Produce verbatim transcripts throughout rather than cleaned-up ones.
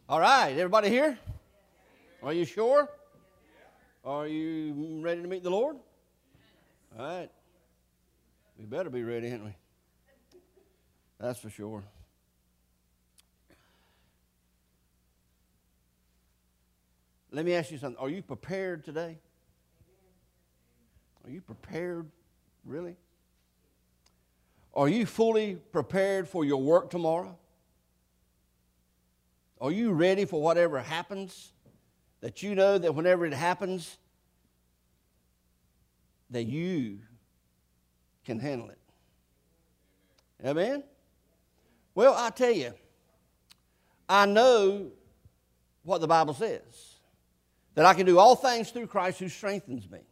All right, everybody here? Are you sure? Are you ready to meet the Lord? All right. We better be ready, ain't we? That's for sure. Let me ask you something. Are you prepared today? Are you prepared, really? Are you fully prepared for your work tomorrow? Are you ready for whatever happens? That you know that whenever it happens, that you can handle it. Amen? Well, I tell you, I know what the Bible says. That I can do all things through Christ who strengthens me.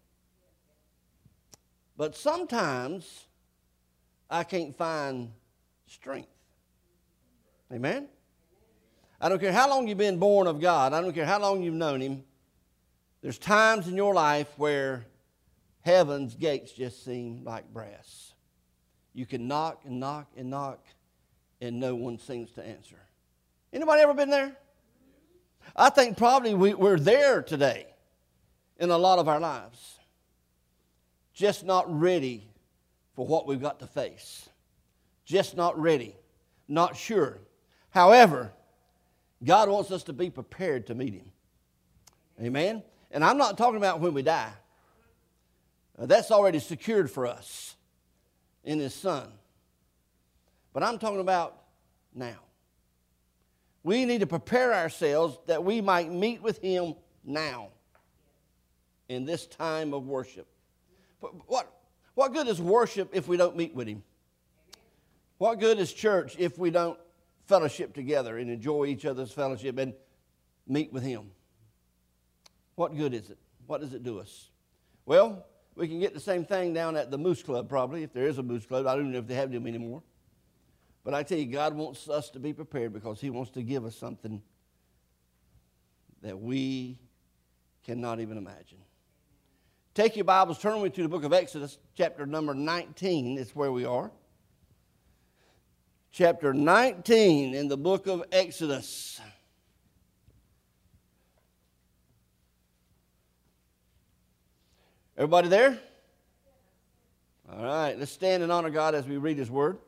But sometimes I can't find strength. Amen? I don't care how long you've been born of God. I don't care how long you've known Him. There's times in your life where heaven's gates just seem like brass. You can knock and knock and knock, and no one seems to answer. Anybody ever been there? I think probably we, we're there today in a lot of our lives. Just not ready for what we've got to face. Just not ready. Not sure. However, God wants us to be prepared to meet Him. Amen? And I'm not talking about when we die. Uh, that's already secured for us in His Son. But I'm talking about now. We need to prepare ourselves that we might meet with Him now in this time of worship. What, what good is worship if we don't meet with Him? What good is church if we don't fellowship together and enjoy each other's fellowship and meet with Him? What good is it? What does it do us? Well, we can get the same thing down at the Moose Club probably, if there is a Moose Club. I don't know if they have them anymore. But I tell you, God wants us to be prepared because He wants to give us something that we cannot even imagine. Take your Bibles, turn with me to the book of Exodus, chapter number nineteen is where we are. Chapter nineteen in the book of Exodus. Everybody there? All right, let's stand and honor God as we read His word.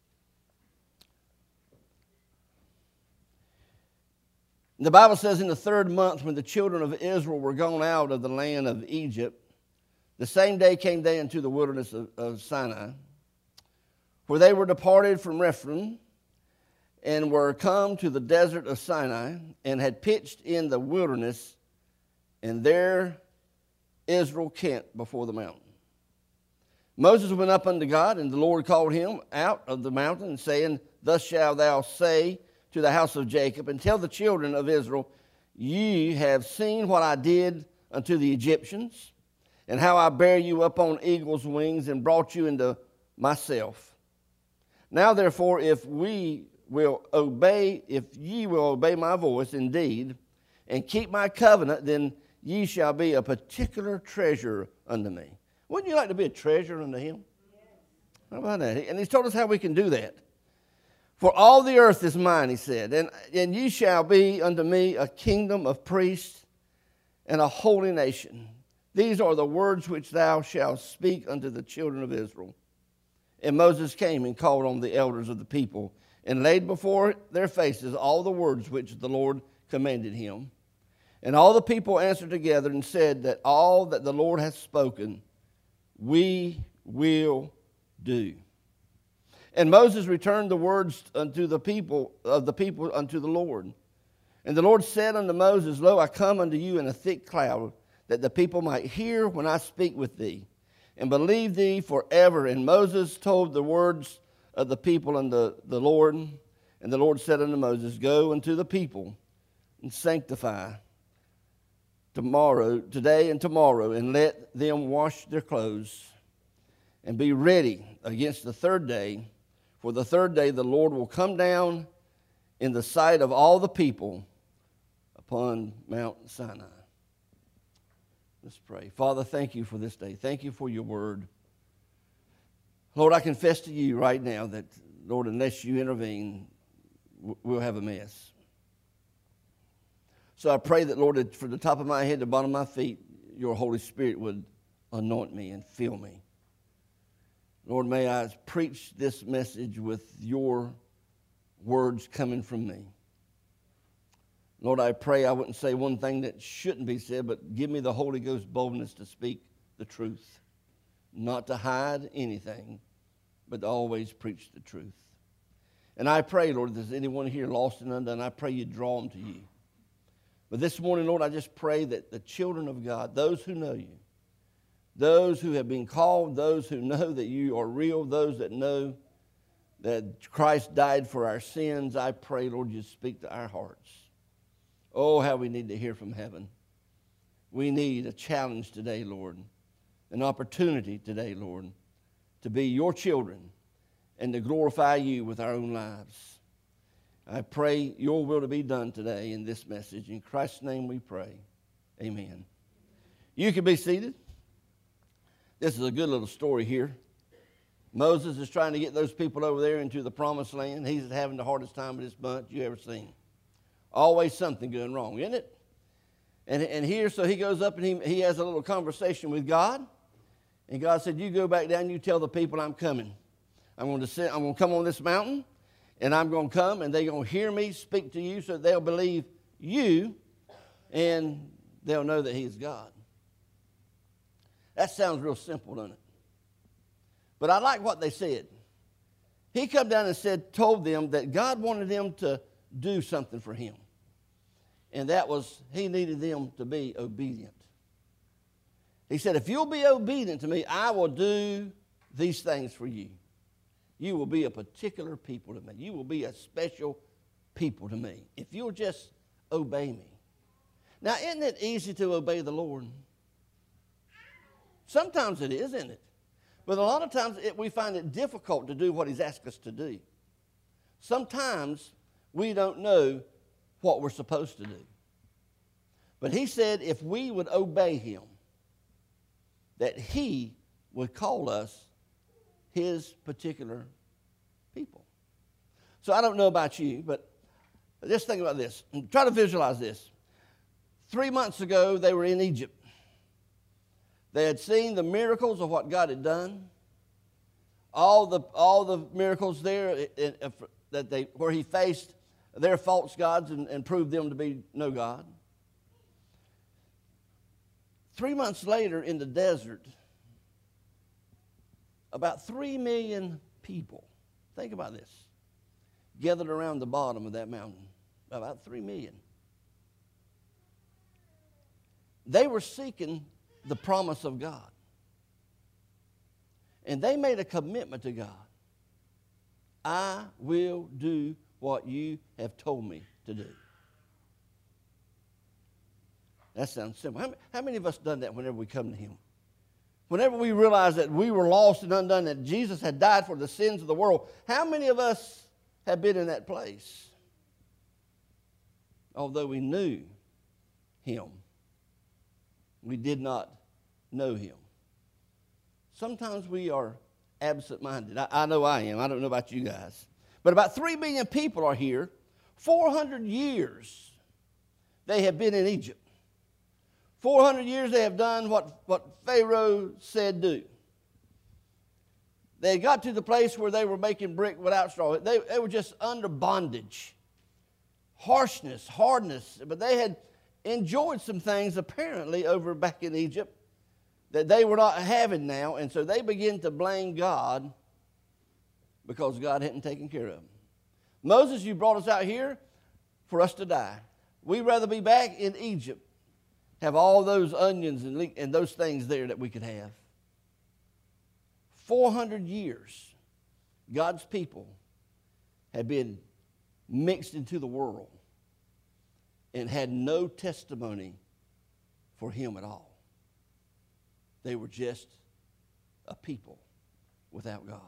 The Bible says in the third month when the children of Israel were gone out of the land of Egypt, the same day came they into the wilderness of, of Sinai, where they were departed from Rephidim, and were come to the desert of Sinai, and had pitched in the wilderness, and there Israel camped before the mountain. Moses went up unto God, and the Lord called him out of the mountain, saying, Thus shalt thou say to the house of Jacob, and tell the children of Israel, Ye have seen what I did unto the Egyptians, and how I bare you up on eagle's wings, and brought you into myself. Now therefore, if we will obey, if ye will obey my voice indeed, and keep my covenant, then ye shall be a particular treasure unto me. Wouldn't you like to be a treasure unto Him? Yes. How about that? And He's told us how we can do that. For all the earth is mine, He said, and, and ye shall be unto me a kingdom of priests and a holy nation. These are the words which thou shalt speak unto the children of Israel. And Moses came and called on the elders of the people, and laid before their faces all the words which the Lord commanded him. And all the people answered together and said that all that the Lord hath spoken, we will do. And Moses returned the words unto the people of the people unto the Lord. And the Lord said unto Moses, Lo, I come unto you in a thick cloud, that the people might hear when I speak with thee, and believe thee forever. And Moses told the words of the people unto the Lord. And the Lord said unto Moses, Go unto the people and sanctify tomorrow, today and tomorrow, and let them wash their clothes, and be ready against the third day. For the third day the Lord will come down in the sight of all the people upon Mount Sinai. Let's pray. Father, thank you for this day. Thank you for your word. Lord, I confess to you right now that, Lord, unless you intervene, we'll have a mess. So I pray that, Lord, that from the top of my head to the bottom of my feet, your Holy Spirit would anoint me and fill me. Lord, may I preach this message with your words coming from me. Lord, I pray I wouldn't say one thing that shouldn't be said, but give me the Holy Ghost boldness to speak the truth, not to hide anything, but to always preach the truth. And I pray, Lord, if there's anyone here lost and undone, I pray you draw them to you. But this morning, Lord, I just pray that the children of God, those who know you, those who have been called, those who know that you are real, those that know that Christ died for our sins, I pray, Lord, you speak to our hearts. Oh, how we need to hear from heaven. We need a challenge today, Lord, an opportunity today, Lord, to be your children and to glorify you with our own lives. I pray your will to be done today in this message. In Christ's name we pray. Amen. You can be seated. This is a good little story here. Moses is trying to get those people over there into the promised land. He's having the hardest time with this bunch you ever seen. Always something going wrong, isn't it? And, and here, so he goes up and he, he has a little conversation with God. And God said, you go back down, you tell the people I'm coming. I'm going to sit, I'm going to come on this mountain, and I'm going to come, and they're going to hear me speak to you so that they'll believe you, and they'll know that he's God. That sounds real simple, doesn't it? But I like what they said. He come down and said, told them that God wanted them to do something for him. And that was, he needed them to be obedient. He said, if you'll be obedient to me, I will do these things for you. You will be a particular people to me. You will be a special people to me if you'll just obey me. Now, isn't it easy to obey the Lord? Sometimes it is, isn't it? But a lot of times it, we find it difficult to do what he's asked us to do. Sometimes we don't know what we're supposed to do. But he said if we would obey him, that he would call us his particular people. So I don't know about you, but just think about this. And try to visualize this. Three months ago, they were in Egypt. They had seen the miracles of what God had done. All the, all the miracles there it, it, that they, where he faced their false gods and, and proved them to be no God. Three months later in the desert, about three million people, think about this, gathered around the bottom of that mountain. About three million. They were seeking the promise of God. And they made a commitment to God. I will do what you have told me to do. That sounds simple. How, how many of us done that whenever we come to him? Whenever we realize that we were lost and undone, that Jesus had died for the sins of the world, how many of us have been in that place? Although we knew him, we did not know him. Sometimes we are absent-minded. I, I know I am. I don't know about you guys. But about three million people are here. four hundred years they have been in Egypt. four hundred years they have done what, what Pharaoh said do. They got to the place where they were making brick without straw. They, they were just under bondage. Harshness, hardness. But they had enjoyed some things apparently over back in Egypt that they were not having now. And so they began to blame God because God hadn't taken care of them. Moses, you brought us out here for us to die. We'd rather be back in Egypt, have all those onions and, le- and those things there that we could have. four hundred years, God's people had been mixed into the world and had no testimony for him at all. They were just a people without God.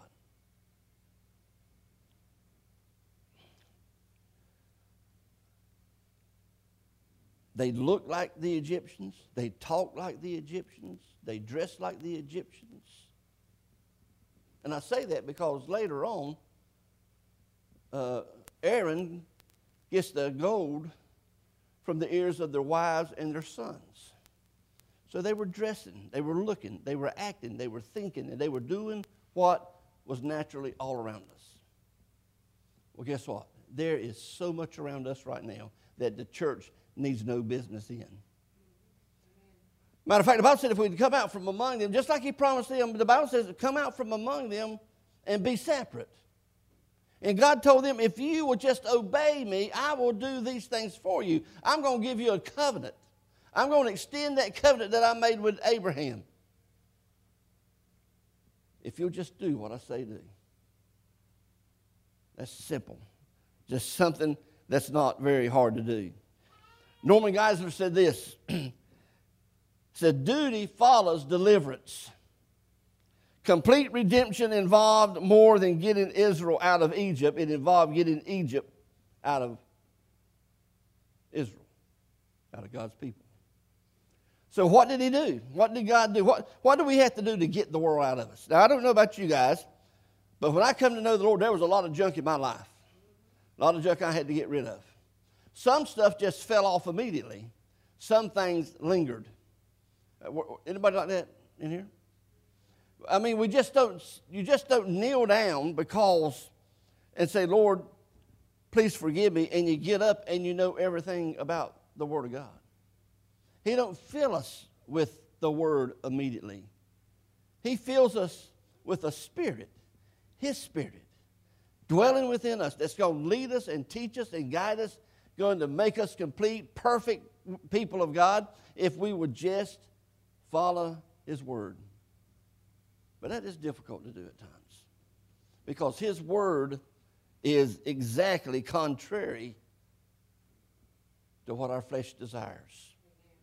They looked like the Egyptians. They talked like the Egyptians. They dressed like the Egyptians. And I say that because later on, uh, Aaron gets the gold from the ears of their wives and their sons. So they were dressing, they were looking, they were acting, they were thinking, and they were doing what was naturally all around us. Well, guess what? There is so much around us right now that the church needs no business in. Matter of fact, the Bible said if we'd come out from among them, just like he promised them, the Bible says, come out from among them and be separate. And God told them, if you will just obey me, I will do these things for you. I'm going to give you a covenant. I'm going to extend that covenant that I made with Abraham. If you'll just do what I say do. That's simple. Just something that's not very hard to do. Norman Geisler said this. Said, duty follows deliverance. Complete redemption involved more than getting Israel out of Egypt. It involved getting Egypt out of Israel, out of God's people. So what did he do? What did God do? What, what do we have to do to get the world out of us? Now, I don't know about you guys, but when I come to know the Lord, there was a lot of junk in my life. A lot of junk I had to get rid of. Some stuff just fell off immediately. Some things lingered. Anybody like that in here? I mean, we just don't, you just don't kneel down because and say, Lord, please forgive me, and you get up and you know everything about the Word of God. He don't fill us with the Word immediately. He fills us with a Spirit, His Spirit, dwelling within us that's going to lead us and teach us and guide us, going to make us complete, perfect people of God if we would just follow His Word. But that is difficult to do at times because His Word is exactly contrary to what our flesh desires.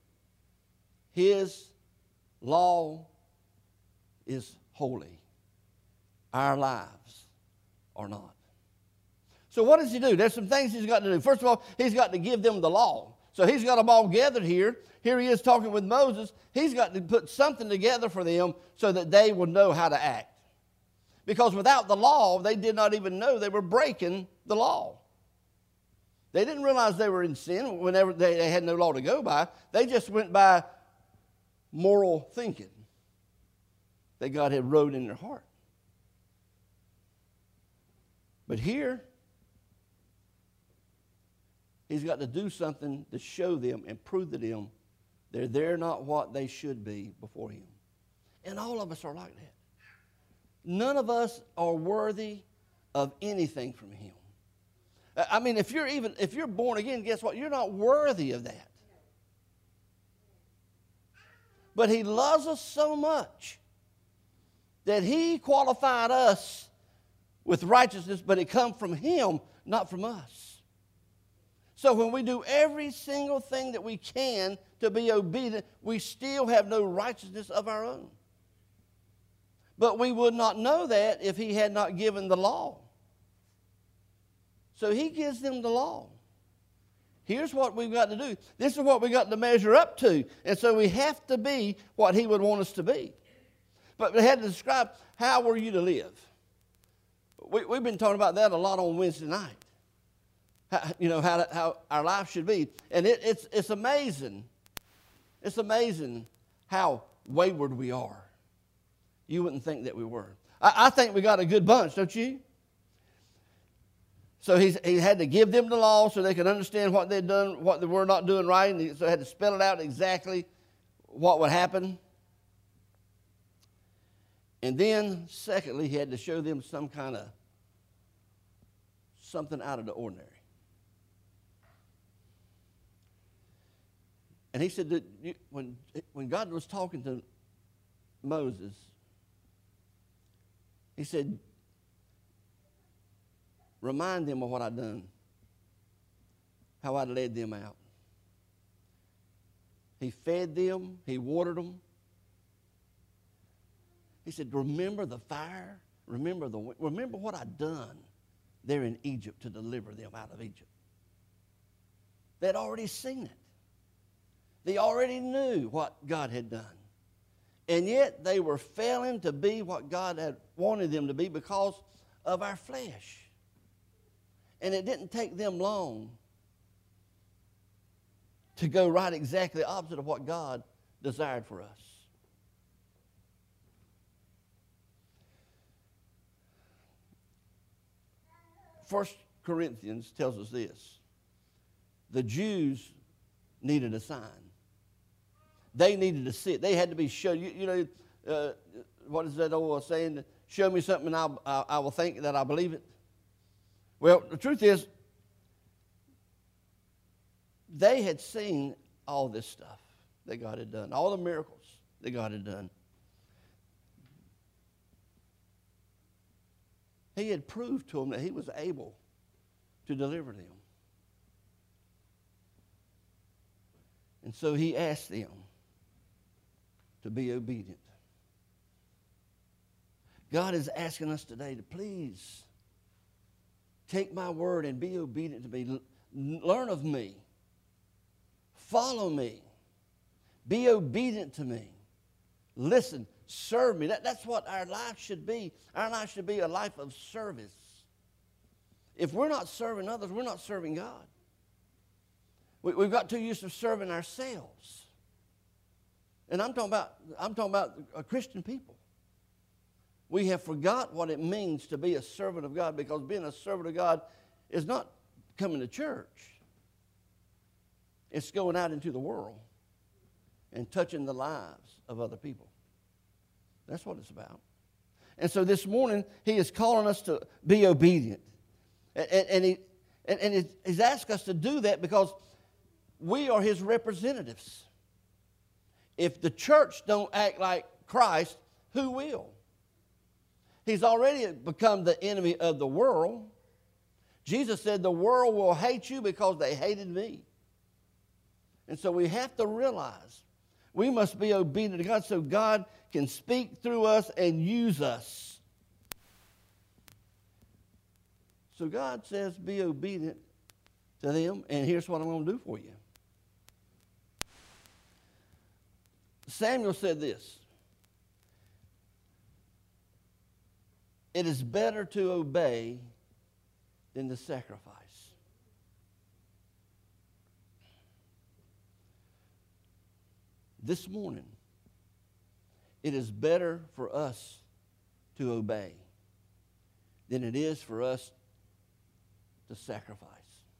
His law is holy. Our lives are not. So what does He do? There's some things He's got to do. First of all, He's got to give them the law. So He's got them all gathered here. Here He is talking with Moses. He's got to put something together for them so that they will know how to act. Because without the law, they did not even know they were breaking the law. They didn't realize they were in sin whenever they had no law to go by. They just went by moral thinking that God had wrote in their heart. But here, He's got to do something to show them and prove to them that they're not what they should be before Him. And all of us are like that. None of us are worthy of anything from Him. I mean, if you're even if you're born again, guess what? You're not worthy of that. But He loves us so much that He qualified us with righteousness, but it comes from Him, not from us. So when we do every single thing that we can to be obedient, we still have no righteousness of our own. But we would not know that if He had not given the law. So He gives them the law. Here's what we've got to do. This is what we've got to measure up to. And so we have to be what He would want us to be. But we had to describe, how were you to live? We, we've been talking about that a lot on Wednesday night. How, you know, how, how our life should be. And it, it's, it's amazing. It's amazing how wayward we are. You wouldn't think that we were. I, I think we got a good bunch, don't you? So he's, he had to give them the law so they could understand what they'd done, what they were not doing right. And he, so he had to spell it out exactly what would happen. And then, secondly, he had to show them some kind of something out of the ordinary. And he said that you, when, when God was talking to Moses, He said, remind them of what I'd done, how I led them out. He fed them. He watered them. He said, remember the fire. Remember, the, remember what I'd done there in Egypt to deliver them out of Egypt. They'd already seen it. They already knew what God had done. And yet they were failing to be what God had wanted them to be because of our flesh. And it didn't take them long to go right exactly opposite of what God desired for us. First Corinthians tells us this. The Jews needed a sign. They needed to see it. They had to be shown. You, you know, uh, what is that old saying? Show me something and I'll, I, I will think that I believe it. Well, the truth is, they had seen all this stuff that God had done, all the miracles that God had done. He had proved to them that he was able to deliver them. And so he asked them to be obedient. God is asking us today to please take my word and be obedient to me. Learn of me. Follow me. Be obedient to me. Listen, serve me. That, that's what our life should be. Our life should be a life of service. If we're not serving others, we're not serving God. We, we've got too used to serving ourselves. And I'm talking about, I'm talking about uh, Christian people. We have forgot what it means to be a servant of God, because being a servant of God is not coming to church. It's going out into the world and touching the lives of other people. That's what it's about. And so this morning, he is calling us to be obedient. And, and, and, he, and, and he's asked us to do that because we are his representatives. If the church don't act like Christ, who will? He's already become the enemy of the world. Jesus said, the world will hate you because they hated me. And so we have to realize we must be obedient to God so God can speak through us and use us. So God says, be obedient to them, and here's what I'm going to do for you. Samuel said this. It is better to obey than to sacrifice. This morning, it is better for us to obey than it is for us to sacrifice.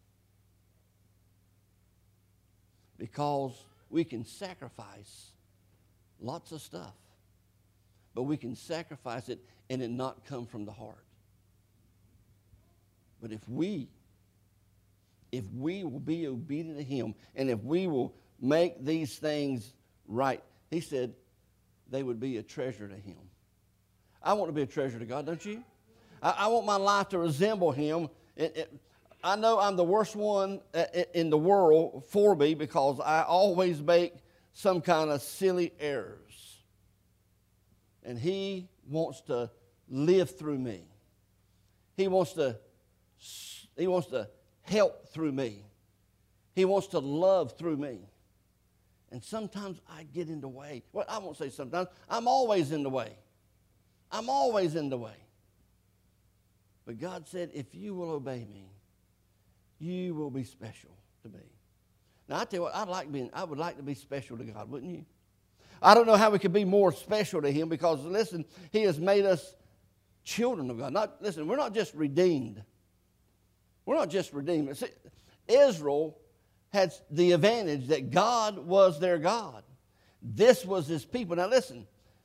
Because we can sacrifice lots of stuff, but we can sacrifice it and it not come from the heart. But if we, if we will be obedient to him, and if we will make these things right, he said they would be a treasure to him. I want to be a treasure to God, don't you? I, I want my life to resemble him. It, it, I know I'm the worst one in the world for me because I always make some kind of silly errors. And he wants to live through me. He wants to, he wants to help through me. He wants to love through me. And sometimes I get in the way. Well, I won't say sometimes. I'm always in the way. I'm always in the way. But God said, if you will obey me, you will be special to me. Now, I tell you what, I'd like being, I would like to be special to God, wouldn't you? I don't know how we could be more special to him because, listen, he has made us children of God. Not, listen, we're not just redeemed. We're not just redeemed. See, Israel had the advantage that God was their God. This was his people. Now, listen,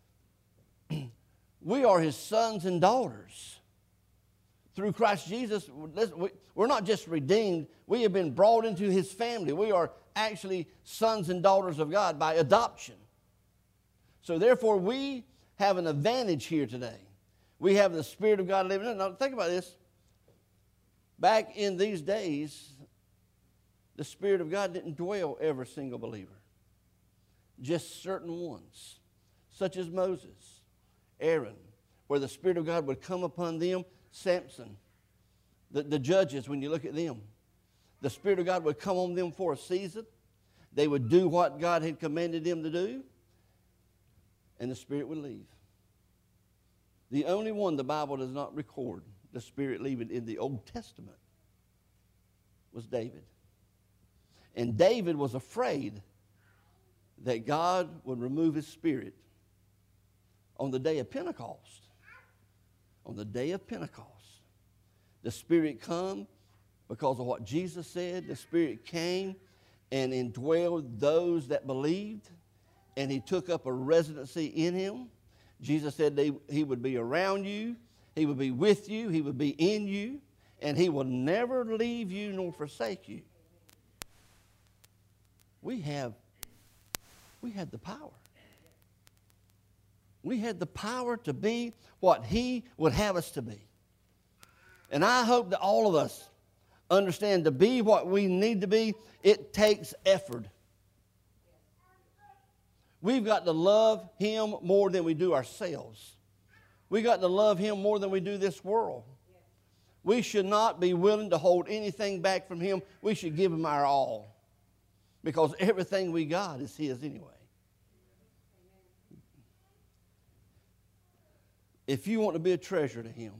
we are his sons and daughters. Through Christ Jesus, we're not just redeemed. We have been brought into his family. We are actually sons and daughters of God by adoption. So therefore, we have an advantage here today. We have the Spirit of God living in us. Now, think about this. Back in these days, the Spirit of God didn't dwell every single believer. Just certain ones, such as Moses, Aaron, where the Spirit of God would come upon them. Samson, the, the judges, when you look at them, the Spirit of God would come on them for a season. They would do what God had commanded them to do, and the Spirit would leave. The only one the Bible does not record the Spirit leaving in the Old Testament was David. And David was afraid that God would remove his spirit on the day of Pentecost. On the day of Pentecost. The Spirit come because of what Jesus said. The Spirit came and indwelled those that believed, and he took up a residency in him. Jesus said they, he would be around you, he would be with you, he would be in you, and he will never leave you nor forsake you. We have, we had the power. We had the power to be what he would have us to be. And I hope that all of us understand to be what we need to be, it takes effort. We've got to love him more than we do ourselves. We've got to love him more than we do this world. We should not be willing to hold anything back from him. We should give him our all. Because everything we got is his anyway. If you want to be a treasure to him,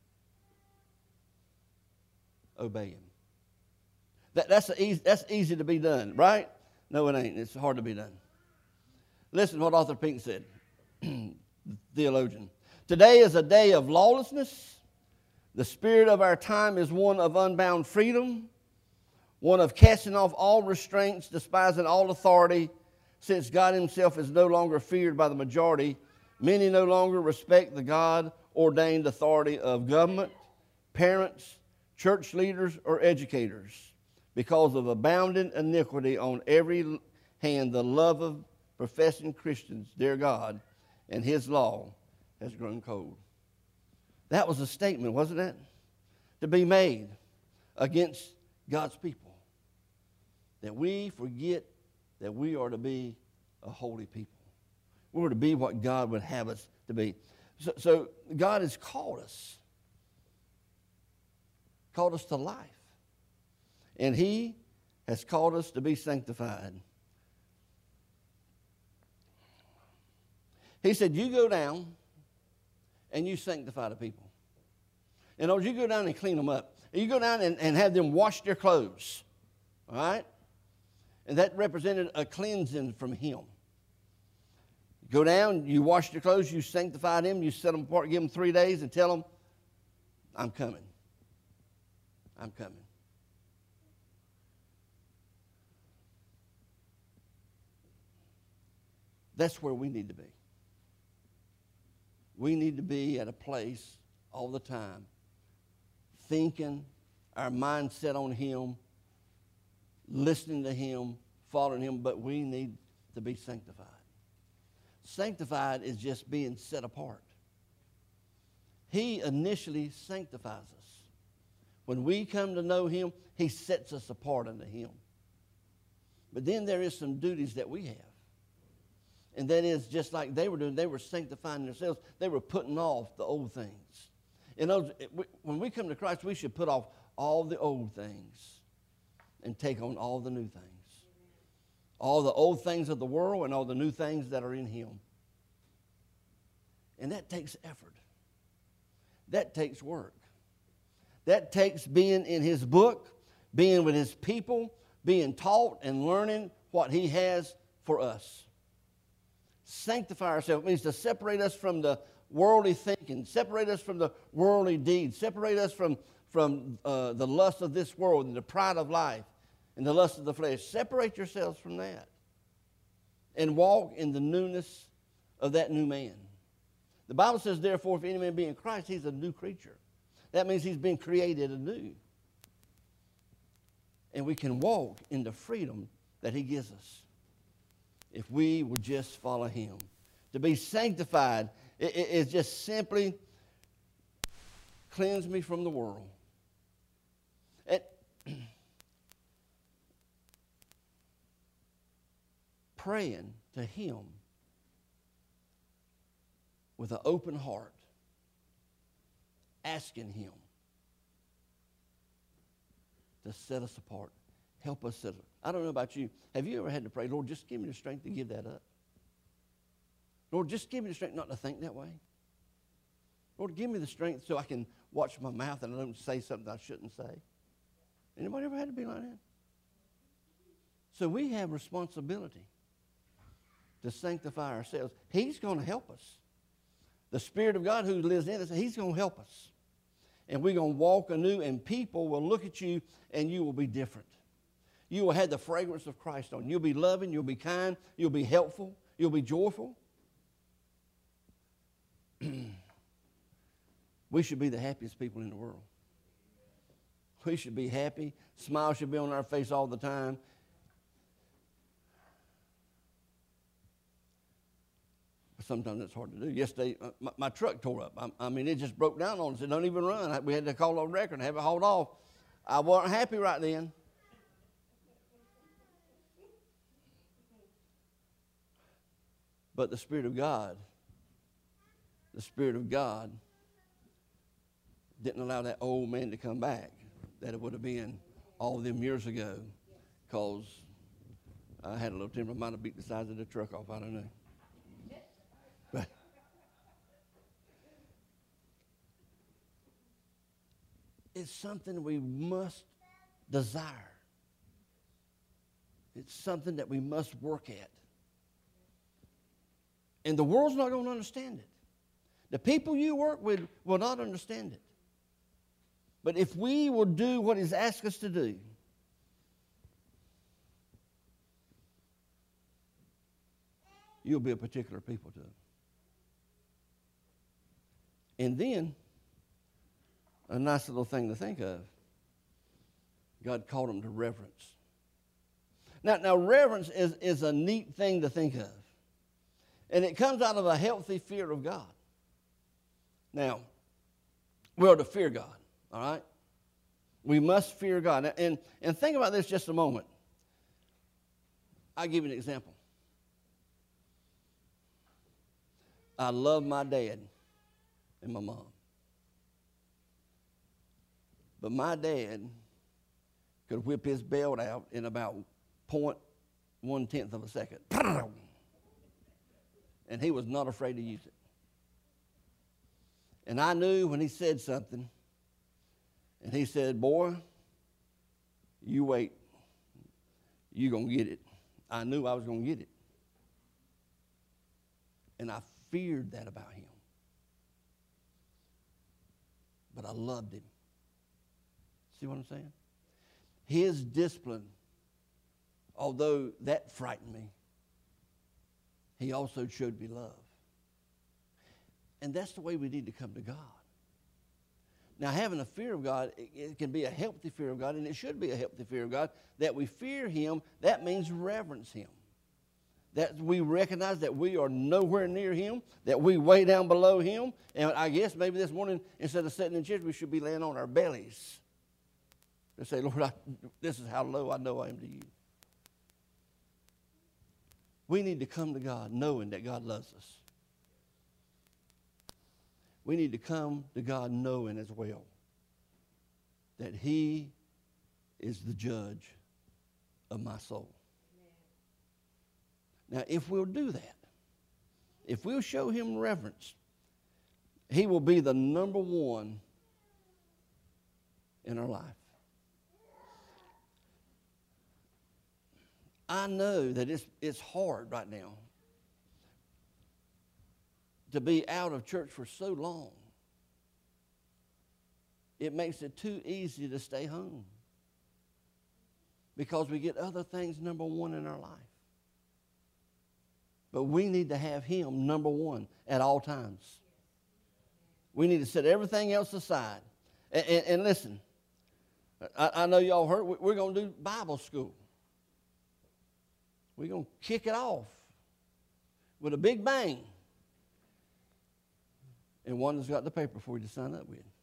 obey him. That, that's, easy, that's easy to be done, right? No, it ain't. It's hard to be done. Listen to what Arthur Pink said, theologian. Today is a day of lawlessness. The spirit of our time is one of unbound freedom, one of casting off all restraints, despising all authority. Since God himself is no longer feared by the majority, many no longer respect the God-ordained authority of government, parents, church leaders, or educators. Because of abounding iniquity on every hand, the love of professing Christians, dear God, and his law has grown cold. That was a statement, wasn't it? To be made against God's people. That we forget that we are to be a holy people. We are to be what God would have us to be. So, so God has called us. Called us to life. And he has called us to be sanctified. He said, you go down and you sanctify the people. In other words, you go down and clean them up. You go down and, and have them wash their clothes. All right? And that represented a cleansing from him. Go down, you wash their clothes, you sanctify them, you set them apart, give them three days and tell them, I'm coming. I'm coming. That's where we need to be. We need to be at a place all the time, thinking, our mind set on him, listening to him, following him, but we need to be sanctified. Sanctified is just being set apart. He initially sanctifies us. When we come to know him, he sets us apart unto him. But then there is some duties that we have. And that is just like they were doing, they were sanctifying themselves. They were putting off the old things. In those, when we come to Christ, we should put off all the old things and take on all the new things. All the old things of the world and all the new things that are in him. And that takes effort. That takes work. That takes being in his book, being with his people, being taught and learning what he has for us. Sanctify ourselves means to separate us from the worldly thinking, separate us from the worldly deeds, separate us from, from uh, the lust of this world and the pride of life and the lust of the flesh. Separate yourselves from that and walk in the newness of that new man. The Bible says, therefore, if any man be in Christ, he's a new creature. That means he's been created anew. And we can walk in the freedom that he gives us if we would just follow him. To be sanctified is just simply cleanse me from the world. And praying to him with an open heart, asking him to set us apart, help us set us. I don't know about you. Have you ever had to pray, Lord, just give me the strength to give that up? Lord, just give me the strength not to think that way. Lord, give me the strength so I can watch my mouth and I don't say something I shouldn't say. Anybody ever had to be like that? So we have responsibility to sanctify ourselves. He's going to help us. The Spirit of God who lives in us, He's going to help us. And we're going to walk anew, and people will look at you, and you will be different. You will have the fragrance of Christ on you. You'll be loving, you'll be kind, you'll be helpful, you'll be joyful. We should be the happiest people in the world. We should be happy. Smile should be on our face all the time. But sometimes it's hard to do. Yesterday, my, my truck tore up. I, I mean, it just broke down on us. It don't even run. We had to call on record and have it hauled off. I wasn't happy right then. But the Spirit of God, the Spirit of God didn't allow that old man to come back that it would have been all them years ago, because I had a little temper. I might have beat the sides of the truck off. I don't know. But it's something we must desire. It's something that we must work at. And the world's not going to understand it. The people you work with will not understand it. But if we will do what He's asked us to do, you'll be a particular people to them. And then, a nice little thing to think of, God called them to reverence. Now, now reverence is, is a neat thing to think of. And it comes out of a healthy fear of God. Now, we are to fear God, all right? We must fear God. And, and think about this just a moment. I'll give you an example. I love my dad and my mom. But my dad could whip his belt out in about point one tenth of a second. And he was not afraid to use it. And I knew when he said something, and he said, boy, you wait. You're going to get it. I knew I was going to get it. And I feared that about him. But I loved him. See what I'm saying? His discipline, although that frightened me, He also showed me love. And that's the way we need to come to God. Now, having a fear of God, it, it can be a healthy fear of God, and it should be a healthy fear of God. That we fear Him, that means reverence Him. That we recognize that we are nowhere near Him, that we way down below Him. And I guess maybe this morning, instead of sitting in church, we should be laying on our bellies. To say, Lord, I, this is how low I know I am to you. We need to come to God knowing that God loves us. We need to come to God knowing as well that He is the judge of my soul. Now, if we'll do that, if we'll show Him reverence, He will be the number one in our life. I know that it's, it's hard right now to be out of church for so long. It makes it too easy to stay home because we get other things number one in our life. But we need to have Him number one at all times. We need to set everything else aside. And, and, and listen, I, I know y'all heard, we're going to do Bible school. We're going to kick it off with a big bang. And one that's got the paper for you to sign up with.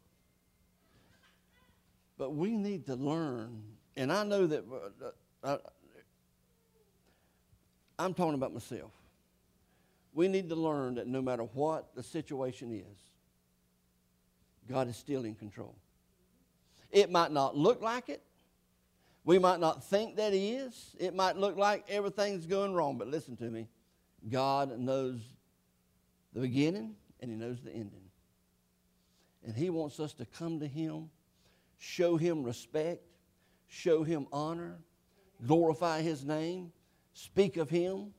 But we need to learn, and I know that uh, uh, I'm talking about myself. We need to learn that no matter what the situation is, God is still in control. It might not look like it. We might not think that He is. It might look like everything's going wrong. But listen to me. God knows the beginning and He knows the ending. And He wants us to come to Him, show Him respect, show Him honor, glorify His name, speak of Him,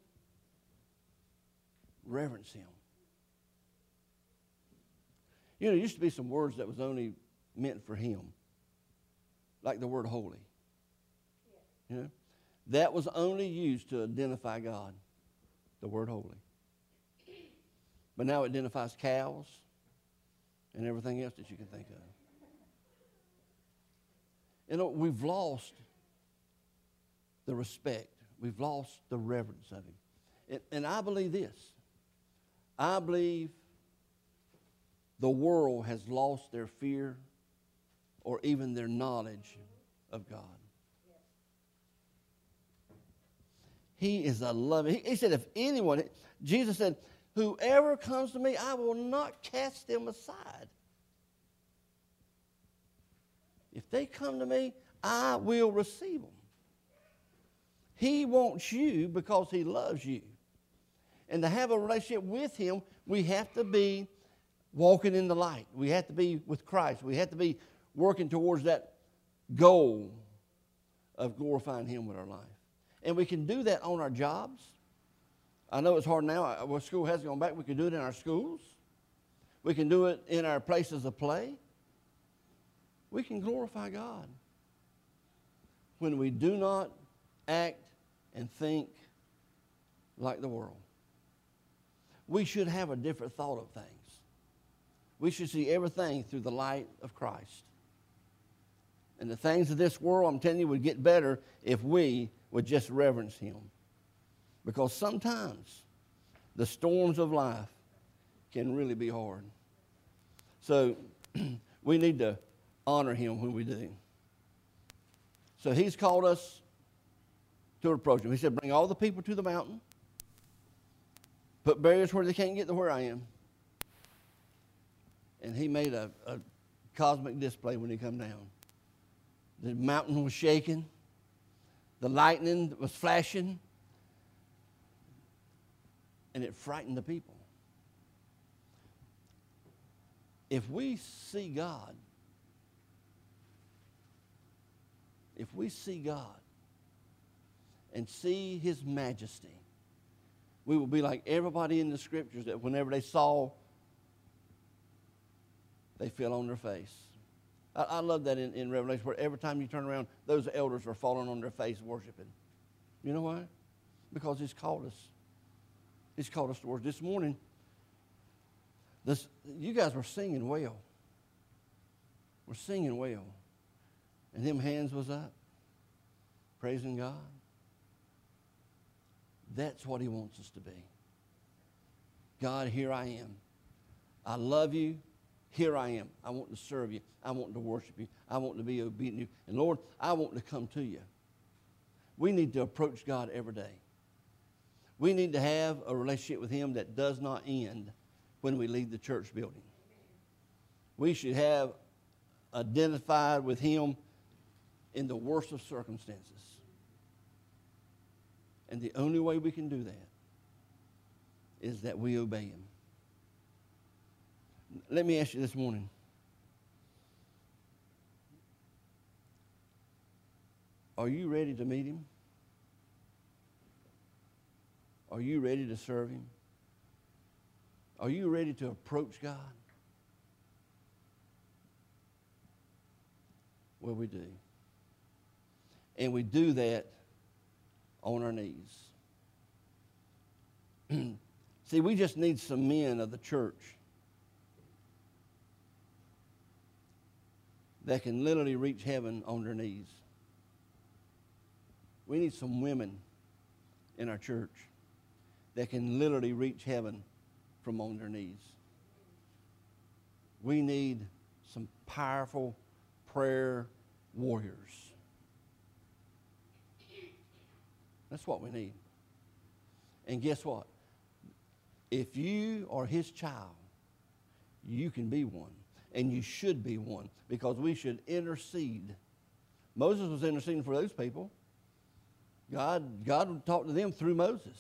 reverence Him. You know, there used to be some words that was only meant for Him, like the word holy. You know, that was only used to identify God, the word holy. But now it identifies cows and everything else that you can think of. You know, we've lost the respect. We've lost the reverence of Him. And, and I believe this. I believe the world has lost their fear or even their knowledge of God. He is a loving. He, he said, if anyone, Jesus said, whoever comes to me, I will not cast them aside. If they come to me, I will receive them. He wants you because He loves you. And to have a relationship with Him, we have to be walking in the light. We have to be with Christ. We have to be working towards that goal of glorifying Him with our life. And we can do that on our jobs. I know it's hard now. Well, school has gone back. We can do it in our schools. We can do it in our places of play. We can glorify God when we do not act and think like the world. We should have a different thought of things. We should see everything through the light of Christ. And the things of this world, I'm telling you, would get better if we would just reverence Him. Because sometimes the storms of life can really be hard. So we need to honor Him when we do. So He's called us to approach Him. He said, bring all the people to the mountain. Put barriers where they can't get to where I am. And He made a, a cosmic display when He come down. The mountain was shaking. The lightning was flashing. And it frightened the people. If we see God, if we see God and see His majesty, we will be like everybody in the Scriptures that whenever they saw, they fell on their face. I, I love that in, in Revelation, where every time you turn around, those elders are falling on their face worshiping. You know why? Because He's called us. He's called us to worship. This morning, this, you guys were singing well. We're singing well. And them hands was up, praising God. That's what He wants us to be. God, here I am. I love you. Here I am. I want to serve you. I want to worship you. I want to be obedient to you. And Lord, I want to come to you. We need to approach God every day. We need to have a relationship with Him that does not end when we leave the church building. We should have identified with Him in the worst of circumstances. And the only way we can do that is that we obey Him. Let me ask you this morning. Are you ready to meet Him? Are you ready to serve Him? Are you ready to approach God? Well, we do. And we do that on our knees. See, we just need some men of the church that can literally reach heaven on their knees. We need some women in our church that can literally reach heaven from on their knees. We need some powerful prayer warriors. That's what we need. And guess what? If you are His child, you can be one. And you should be one, because we should intercede. Moses was interceding for those people. God, God would talk to them through Moses.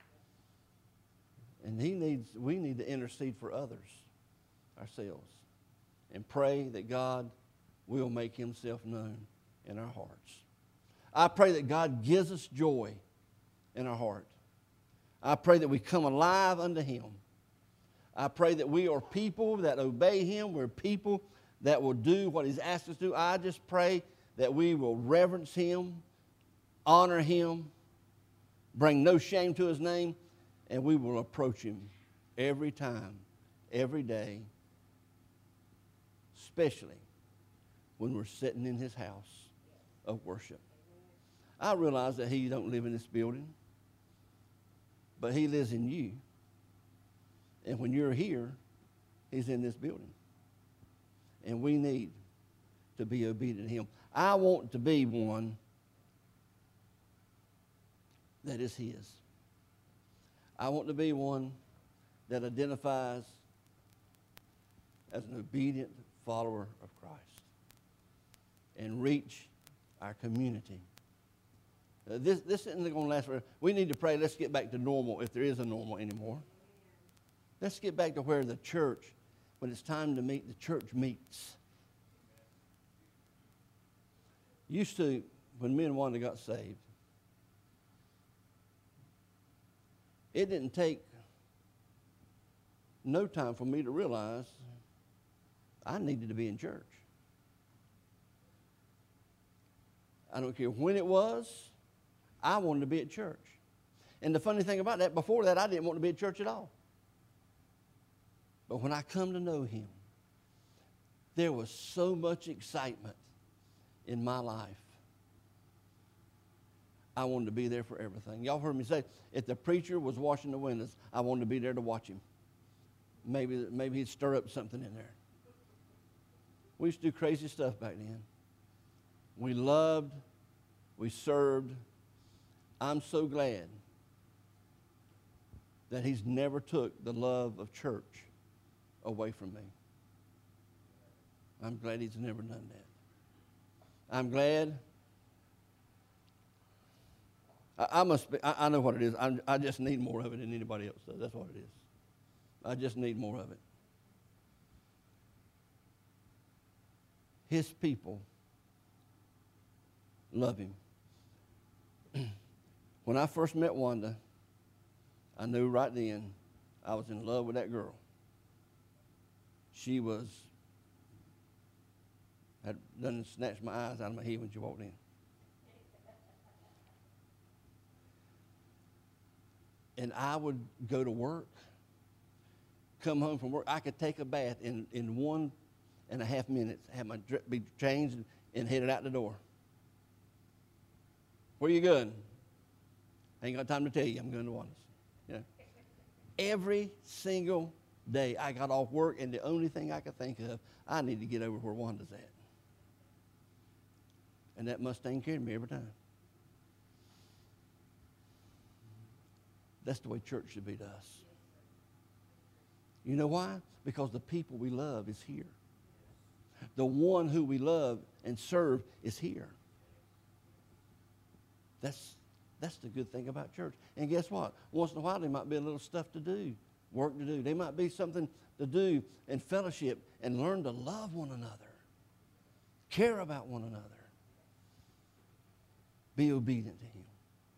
And he needs, we need to intercede for others ourselves and pray that God will make Himself known in our hearts. I pray that God gives us joy in our heart. I pray that we come alive unto Him. I pray that we are people that obey Him. We're people that will do what He's asked us to do. I just pray that we will reverence Him, honor Him, bring no shame to His name, and we will approach Him every time, every day, especially when we're sitting in His house of worship. I realize that He don't live in this building, but He lives in you. And when you're here, He's in this building. And we need to be obedient to Him. I want to be one that is His. I want to be one that identifies as an obedient follower of Christ and reach our community. Uh, this, this isn't going to last forever. We need to pray, let's get back to normal if there is a normal anymore. Let's get back to where the church, when it's time to meet, the church meets. Used to, when me and Wanda got saved, it didn't take no time for me to realize I needed to be in church. I don't care when it was, I wanted to be at church. And the funny thing about that, before that, I didn't want to be at church at all. But when I come to know Him, there was so much excitement in my life. I wanted to be there for everything. Y'all heard me say, if the preacher was washing the windows, I wanted to be there to watch him. Maybe, maybe he'd stir up something in there. We used to do crazy stuff back then. We loved, we served. I'm so glad that He's never took the love of church away from me. I'm glad He's never done that. I'm glad. I, I must be, I, I know what it is. I'm, I just need more of it than anybody else does. That's what it is. I just need more of it. His people love Him. When I first met Wanda, I knew right then I was in love with that girl. She was, had done snatched my eyes out of my head when she walked in. And I would go to work, come home from work. I could take a bath in, in one and a half minutes, have my dress, be changed and headed out the door. Where you going? I ain't got time to tell you. I'm going to Wanda's. You know, every single day I got off work, and the only thing I could think of, I need to get over where Wanda's at. And that Mustang carried me every time. That's the way church should be to us. You know why? Because the people we love is here. The one who we love and serve is here. That's, that's the good thing about church. And guess what? Once in a while, there might be a little stuff to do, work to do. There might be something to do and fellowship and learn to love one another, care about one another, be obedient to Him.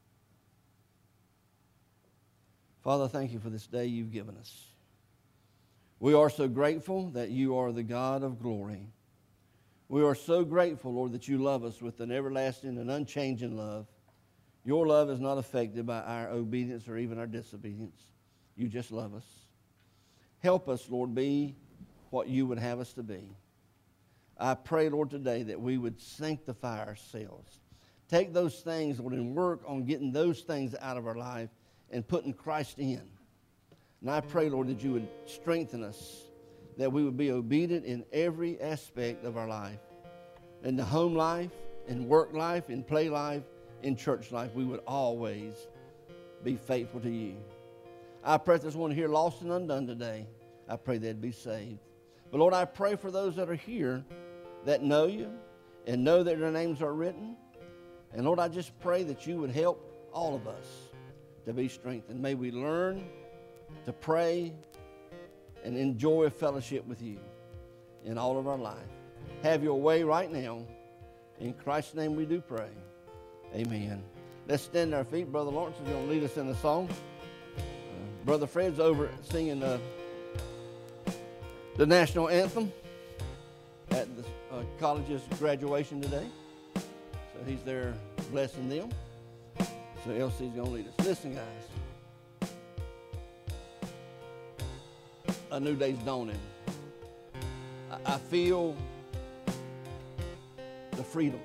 Father, thank You for this day You've given us. We are so grateful that You are the God of glory. We are so grateful, Lord, that You love us with an everlasting and unchanging love. Your love is not affected by our obedience or even our disobedience. You just love us. Help us, Lord, be what You would have us to be. I pray, Lord, today that we would sanctify ourselves. Take those things, Lord, and work on getting those things out of our life and putting Christ in. And I pray, Lord, that You would strengthen us, that we would be obedient in every aspect of our life. In the home life, in work life, in play life, in church life, we would always be faithful to You. I pray if there's one here lost and undone today, I pray they'd be saved. But Lord, I pray for those that are here that know You and know that their names are written. And Lord, I just pray that You would help all of us to be strengthened. May we learn to pray and enjoy a fellowship with You in all of our life. Have Your way right now. In Christ's name we do pray. Amen. Let's stand on our feet. Brother Lawrence is going to lead us in the song. Uh, Brother Fred's over singing uh, the national anthem at the uh, college's graduation today. So he's there blessing them. So L C's going to lead us. Listen, guys. A new day's dawning. I, I feel the freedom.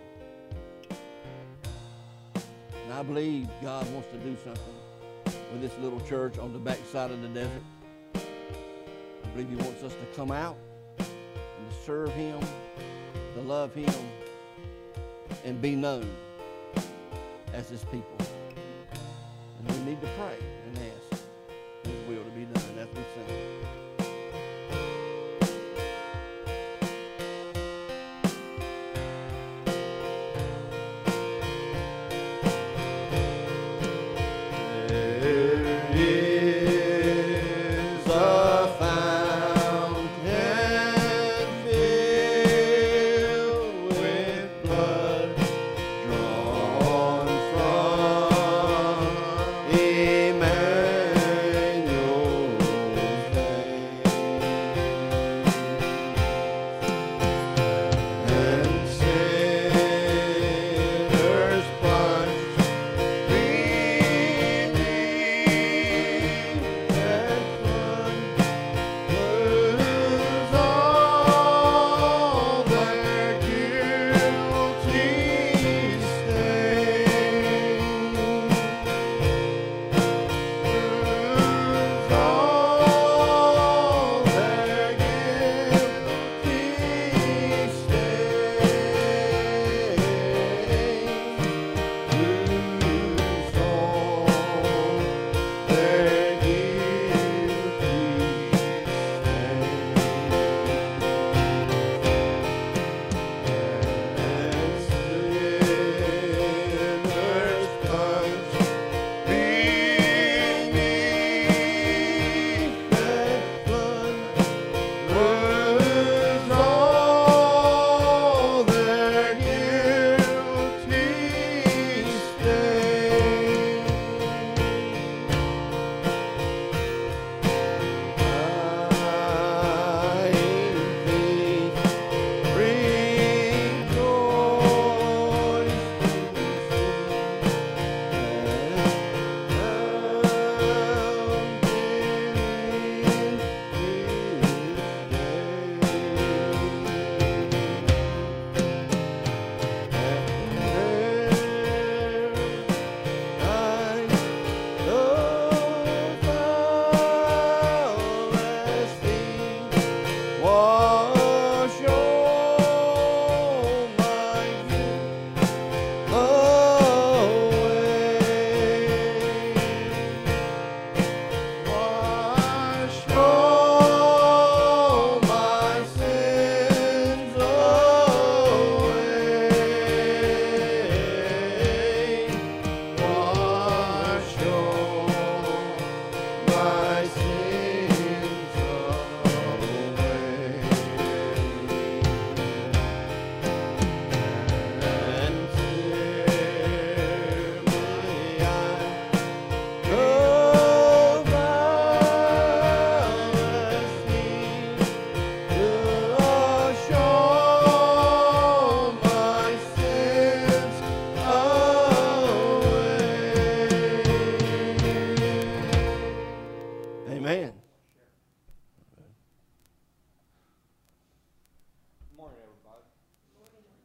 And I believe God wants to do something with this little church on the backside of the desert. I believe He wants us to come out and to serve Him, to love Him, and be known as His people. And we need to pray and ask His will to be done as we sing. Amen.